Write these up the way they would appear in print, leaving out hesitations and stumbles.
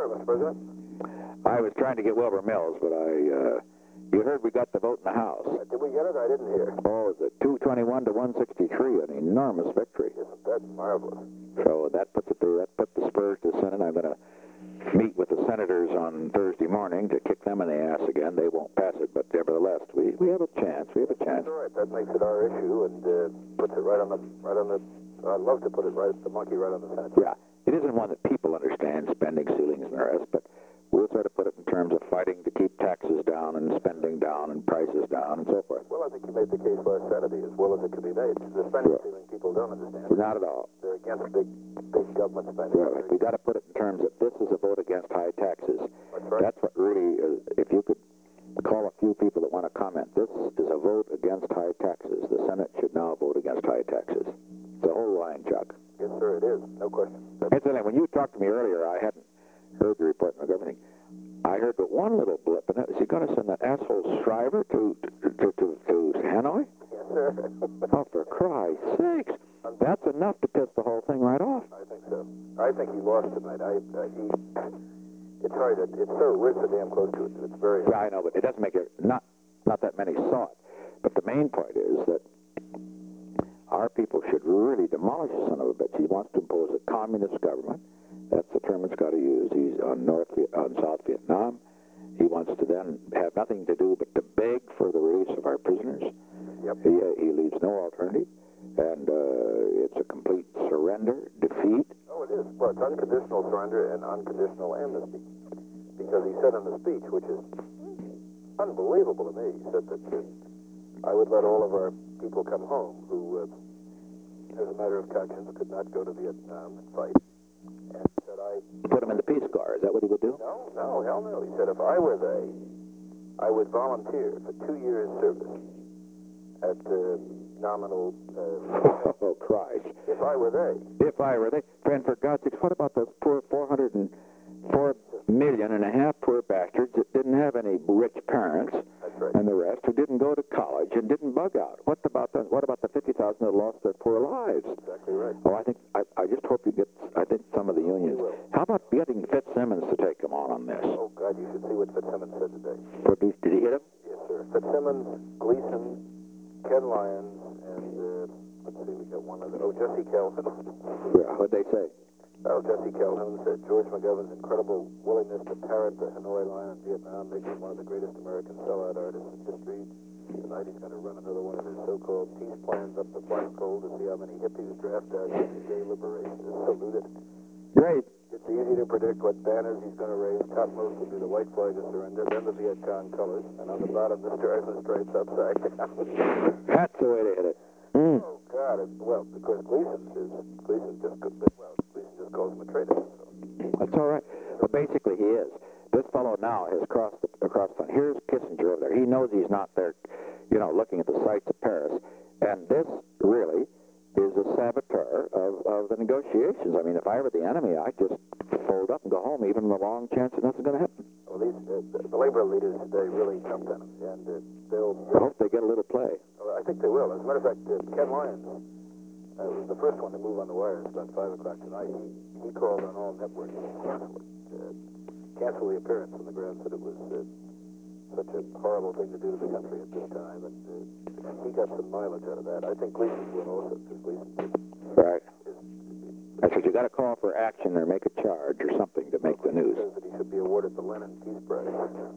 sir, Mr. President. I was trying to get Wilbur Mills, but you heard we got the vote in the House. Did we get it? I didn't hear. Oh, the 221 to 163, an enormous victory. Isn't that marvelous? So that puts it through. That put the spurs to the Senate. I'm going to meet with the senators on Thursday morning to kick them in the ass again. They won't pass it, but nevertheless, we have a chance. We have a chance. That's all right. That makes it our issue and puts it right on the. I'd love to put it right, the monkey right on the Senate. Yeah, it isn't one that people understand, spending ceilings and the rest, but we'll try to put it in terms of fighting to keep taxes down and spending down and prices down and so forth. Well, I think you made the case last Saturday as well as it could be made. The spending ceiling people don't understand. Not at all. They're against big government spending. Right. We got to put it in terms of this is a vote against high taxes. That's right. That's what really, if you could call a few people that want to comment, this is a vote against high taxes. The Senate should now vote against high taxes. The whole line, Chuck. Yes, sir, it is. No question. Incidentally, when you talked to me earlier, I hadn't heard the report of everything. I heard but one little blip, and that is he going to send that asshole Shriver to Hanoi? Yes, sir. Oh, for Christ's sakes. That's enough to piss the whole thing right off. I think so. I think he lost tonight. It's hard. We're so damn close to it. It's very. Yeah, I know, but it doesn't make it. Not that many saw it. But the main point is that our people should really demolish the son of a bitch. He wants to impose a communist government. That's the term it's got to use. He's on South Vietnam. He wants to then have nothing to do but to beg for the release of our prisoners. Yep. He leaves no alternative, and it's a complete surrender, defeat. Oh, it is. Well, it's unconditional surrender and unconditional amnesty. Because he said in the speech, which is unbelievable to me, he said that I would let all of our people come home who, as a matter of conscience, could not go to Vietnam and fight. And he said, Put him in the Peace Corps. Is that what he would do? No, hell no. He said, if I were they, I would volunteer for 2 years' service at nominal... oh, Christ. If I were they. If I were they. And for God's sakes, what about those poor 404 million and a half poor bastards that didn't have any rich parents? That's right. And the rest who didn't go to college and didn't bug out? What about the 50,000 that lost their poor lives? Exactly right. Oh, I just hope you get, I think some of the unions. How about getting Fitzsimmons to take them on this? Oh, God, you should see what Fitzsimmons said today. Did he hit him? Yes, sir. Fitzsimmons, Gleason, Ken Lyons, and, let's see, we got one other. Oh, Jesse Calhoun. Yeah, what'd they say? Oh, Jesse Calhoun said George McGovern's incredible willingness to parrot the Hanoi line in Vietnam makes him one of the greatest American sellout artists in history. Tonight he's going to run another one of his so-called peace plans up the flagpole to see how many hippies draft out in gay liberation is saluted. Great. It's easy to predict what banners he's going to raise. Topmost will be the white flag of surrender, then the Viet Cong colors, and on the bottom the Stars and Stripes upside down. That's the way to hit it. Oh, God. Well, because Gleason just calls him a traitor. So. That's all right. But basically he is. This fellow now has crossed the front. Here's Kissinger over there. He knows he's not there, looking at the sights of Paris. And this really is a saboteur of the negotiations. I mean, if I were the enemy, I'd just fold up and go home, even the long chance that nothing's going to happen. Well, the labor leaders today really jumped on him, and they'll... I hope they get a little play. Well, I think they will. As a matter of fact, Ken Lyons was the first one to move on the wires about 5 o'clock tonight. He called on all networks to cancel the appearance on the grounds that it was such a horrible thing to do to the country at this time, and he got some mileage out of that. I think Gleason will also, because Gleason... Right. I said, you got to call for action or make a charge or something to make the news. Says that he should be awarded the Lenin Peace Prize.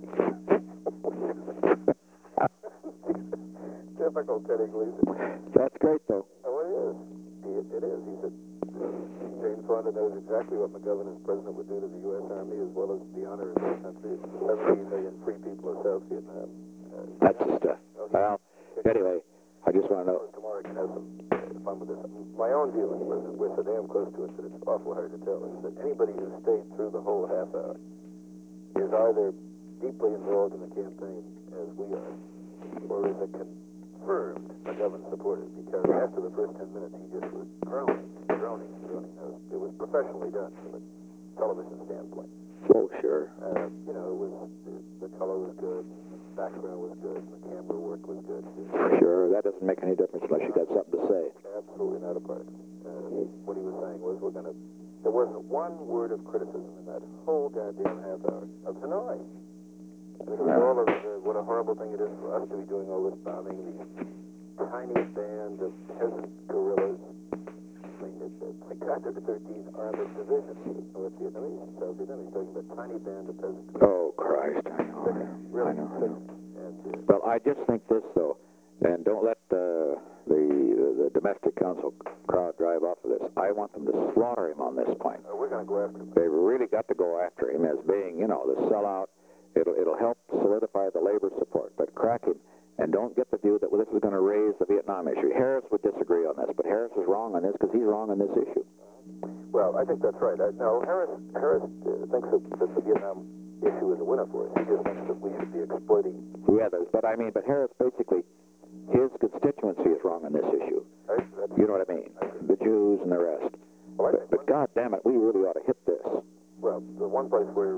Typical Teddy Gleason. That's great, though. Oh, it is. It is. He said Jane Fonda knows exactly what McGovern as president would do to the U.S. Army as well as the honor of this country. 17 million free people of South Vietnam. That's the stuff. Well, anyway, I just want to know. Tomorrow I can have some fun with this. My own feeling was that we're so damn close to it that it's awful hard to tell. Is that anybody who stayed through the whole half hour is either deeply involved in the campaign, as we are, or is a confirmed McGovern supporter, because after the first 10 minutes he just was groaning. It was professionally done from a television standpoint. Oh, sure. It was the color was good, the background was good, the camera work was good. Sure, that doesn't make any difference unless you got something to say. Absolutely not a particle. what he was saying was there wasn't one word of criticism in that whole goddamn half hour of Hanoi. I mean, it was all of what a horrible thing it is for us to be doing all this bombing, these tiny band of peasant guerrillas. I mean, my God, there are 13 armored divisions of North Vietnamese and South Vietnamese, talking about tiny band of peasant guerrillas. Oh, Christ, I know. Really, I know. And, Well, I just think this, though, and don't let the domestic council crowd drive off of this. I want them to slaughter him on this point. we're going to go after him. They've really got to go after him as being, the sellout. It'll help solidify the labor support, but crack him. And don't get the view that this is going to raise the Vietnam issue. Harris would disagree on this, but Harris is wrong on this because he's wrong on this issue. Well, I think that's right. No, Harris thinks that the Vietnam issue is a winner for us. He just thinks that we should be exploiting. Yeah, but Harris basically, his constituency is wrong on this issue. You know what I mean? The Jews and the rest. Well, but God damn it, we really ought to hit this. Well, the one place where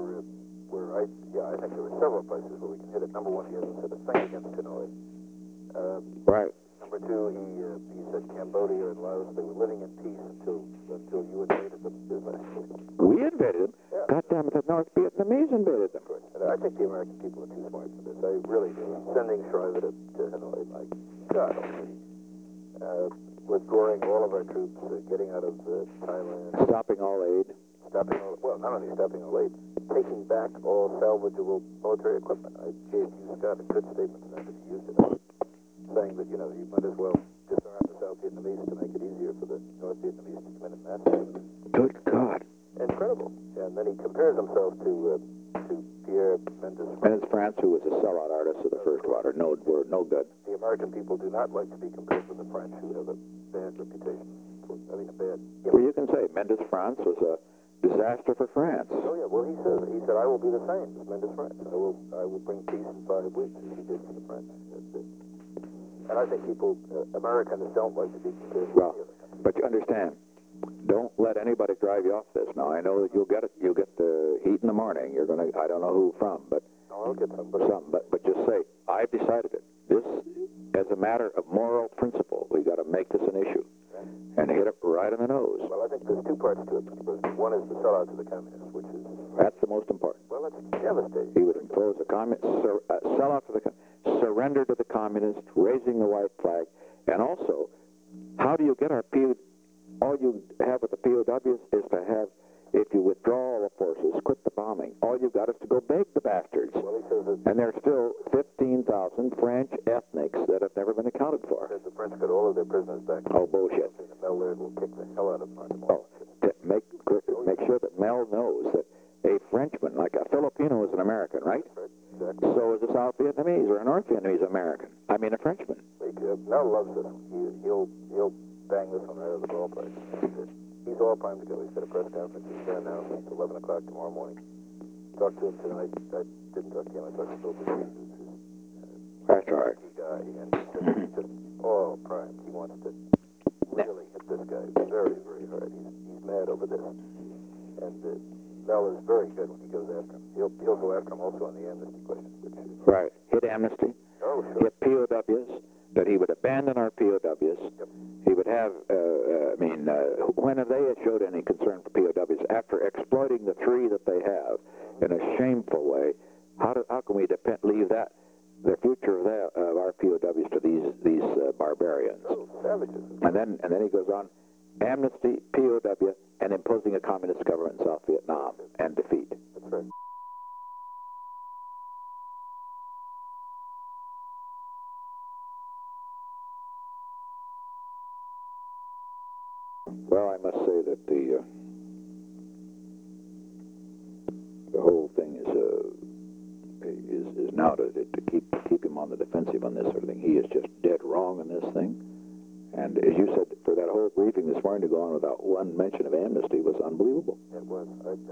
I think there are several places where we can hit it. Number one, he hasn't said a thing against Hanoi. Right. Number two, he said Cambodia and Laos, they were living in peace until you invaded them. We invaded them? Yeah. God damn it, the North Vietnamese invaded them. And I think the American people are too smart for this. I really do. Sending Shriver to Hanoi, my God almighty. Withdrawing all of our troops, getting out of Thailand. Stopping all aid. Not only stopping all aid, taking back all salvageable military equipment. I gave you, Scott, a good statement tonight that he used it, saying that, you might as well disarm the South Vietnamese to make it easier for the North Vietnamese to commit a massacre. Good God. Incredible. And then he compares himself to Pierre Mendes France, who was a sellout artist of the First Water. No good. The American people do not like to be compared with the French, who have a bad reputation. Well, you can say Mendes France was a disaster for France. Oh yeah. Well, he said I will be the same as Mendes France. I will bring peace in 5 weeks, as he did for the French. And I think Americans don't like to be compared with the other countries. But you understand, don't let anybody drive you off this. Now, I know that you'll get the heat in the morning. You're gonna, I don't know who from, but I'll get somebody. But just say, I've decided it. This, as a matter of moral principle, we got to make this an issue and hit it right in the nose. Well, I think there's two parts to it, Mr. President. One is the sellout to the communists, which is... That's the most important. Well, that's devastating. He would impose a sellout to the surrender to the communists, raising the white flag, and also, how do you get our POWs? All you have with the POWs is to have, if you withdraw all the forces, quit the bombing. All you've got is to go beg the bastards. Well, he says that... And there's still 15,000 French ethnics that have never been accounted for. He says the French got all of their prisoners back. Oh, bullshit. Mel Laird will kick the hell out of them. Oh, make sure that Mel knows that a Frenchman, like a Filipino, is an American, right? Right, exactly. So is a South Vietnamese or a North Vietnamese American. I mean, a Frenchman. Mel loves this one. He'll bang this one out of the ballpark. He's all primed to go. He's got a press conference. He's there now at 11 o'clock tomorrow morning. Talked to him tonight. I didn't talk to him. I talked to Bill Boucher, who's his That's all right. guy, and he's just all primed. He wants to really hit this guy very, very hard. He's mad over this. And Mel is very good when he goes after him. He'll go after him also on the amnesty question. Right. Hit amnesty. Oh, sure. Hit POWs. That he would abandon our POWs. Yep. He would have, when have they showed any concern for POWs? After exploiting the 3 that they have in a shameful way, how can we leave that, the future of our POWs to these barbarians? Oh, savages. And then he goes on, amnesty, POW, and imposing a communist government in South Vietnam and defeat. That's right. Well, I must say that the whole thing is now to keep him on the defensive on this sort of thing. He is just dead wrong on this thing. And as you said, for that whole briefing this morning to go on without one mention of amnesty was unbelievable. It was.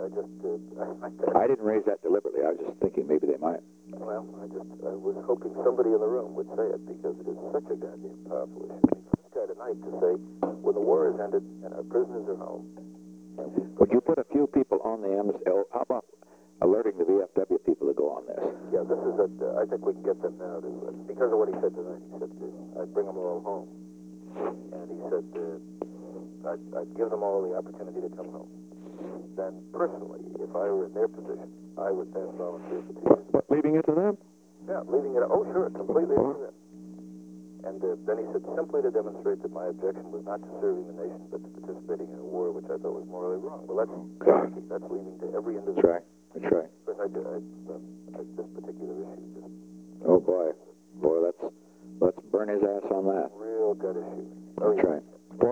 I didn't raise that deliberately. I was just thinking maybe they might. Well, I was hoping somebody in the room would say it because it is such a goddamn powerful issue. I mean, for this guy tonight to say, when the war is ended and our prisoners are home. Would you put a few people on the amnesty? Oh, how about alerting the VFW people to go on this? Yeah, this is I think we can get them now to, because of what he said tonight. He said, I'd bring them all home. And he said, I'd give them all the opportunity to come home. Then, personally, if I were in their position, I would then volunteer for 2 years. But leaving it to them? Yeah, leaving it, oh, sure, completely up to them. And then he said, simply to demonstrate that my objection was not to serving the nation, but to participating in a war, which I thought was morally wrong. Well, that's leaving to every individual. That's right. That's right. Of course, this particular issue just... Oh, boy. Boy, let's burn his ass on that. Real gut issue. Oh, that's right.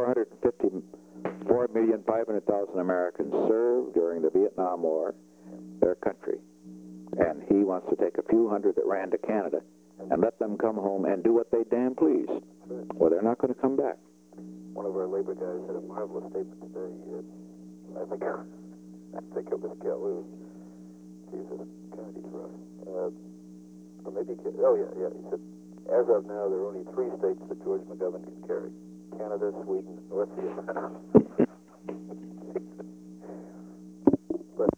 4,500,000 Americans served during the Vietnam War, their country. And he wants to take a few hundred that ran to Canada and let them come home and do what they damn please. Right. Well, they're not going to come back. One of our labor guys had a marvelous statement today. I think it was Calhoun. Jesus, God, he's rough. Or maybe, yeah. He said, as of now, there are only 3 states that George McGovern can carry: Canada, Sweden, and North Vietnam. But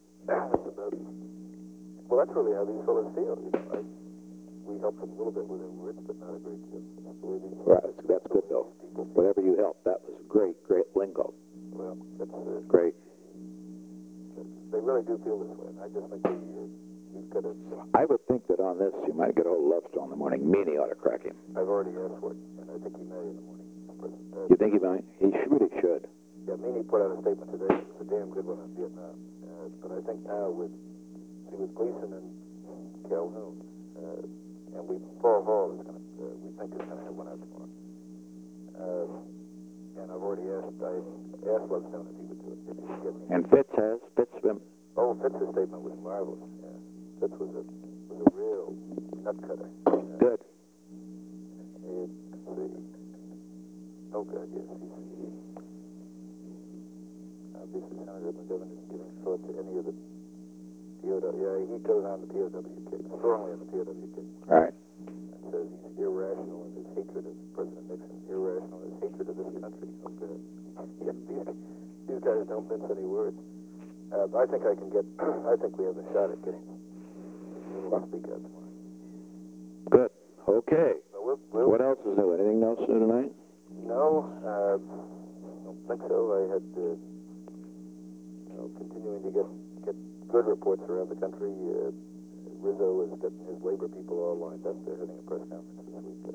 well, that's really how these fellas feel. You know, we help them a little bit with their words, but not a great deal. That's the way these Right, that's good, though. Whatever you help, that was great lingo. Well, that's Great. They really do feel this way. I just think you've got to... I would think that on this, you might get a whole Lovestone in the morning. Meany ought to crack him. I've already asked for it, and I think he may in the morning. You think he might? He really should. Yeah, Meany put out a statement today. It was a damn good one on Vietnam. But I think now with Gleason and Calhoun, and Paul Hall is going to, we think is going to have one out tomorrow. And I've already asked Lovestone if he would do it. If he would get me. And Fitz been... Oh, Fitz's statement was marvelous. Yeah, Fitz was a real nut cutter. Good. Let's see. Oh, God, yes. Obviously, Senator McGovern is giving thought to any of the POW. Yeah, he goes on the POW kick, strongly on the POW kick. Right. And says he's irrational in his hatred of President Nixon, irrational in his hatred of this country. Oh, God. Yeah, these guys don't mince any words. I think I think we have a shot at getting him to speak out tomorrow. Good. Okay. So we'll, What else is new? Anything else new tonight? No, I don't think so. I had, continuing to get good reports around the country. Rizzo has gotten his labor people all lined up. They're having a press conference this week.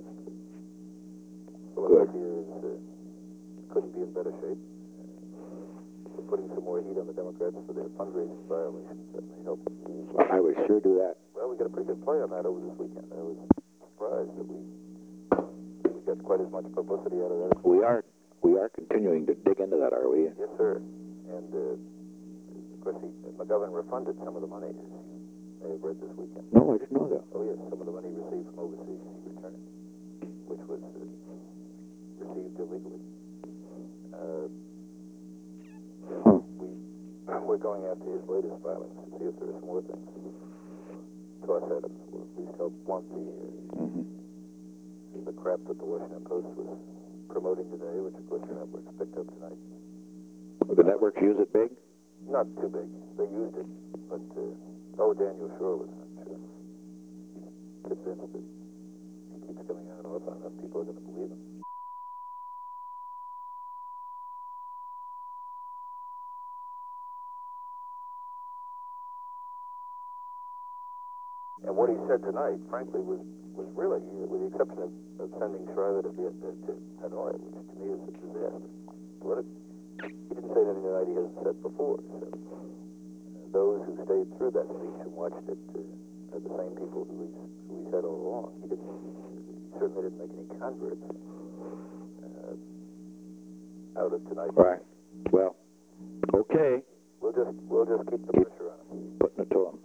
Philadelphia couldn't be in better shape. We're putting some more heat on the Democrats for their fundraising violations. That may help. I would sure do that. Well, we got a pretty good play on that over this weekend. I was surprised that we got quite as much publicity out of that. We are continuing to dig into that, are we? Yes, sir. And of course, McGovern refunded some of the money, as you may have read this weekend. No, I didn't know that. Oh, yes, some of the money received from overseas he returned, which was received illegally. We're going after his latest filings to see if there are some more things toss at him, or at least help blunt the crap that the Washington Post was promoting today, which of course the networks picked up tonight. Will the networks use it big? Not too big. They used it, but Daniel Schorr was not sure. He's convinced that he keeps coming out often enough, people are going to believe him. And what he said tonight, frankly, was really, with the exception of sending Shriver to Hanoi, which to me is a disaster. He didn't say anything tonight he hasn't said before. So those who stayed through that speech and watched it are the same people who he said all along. He certainly didn't make any converts out of tonight. Right. Well, okay. We'll just keep the pressure on him. Putting it to him.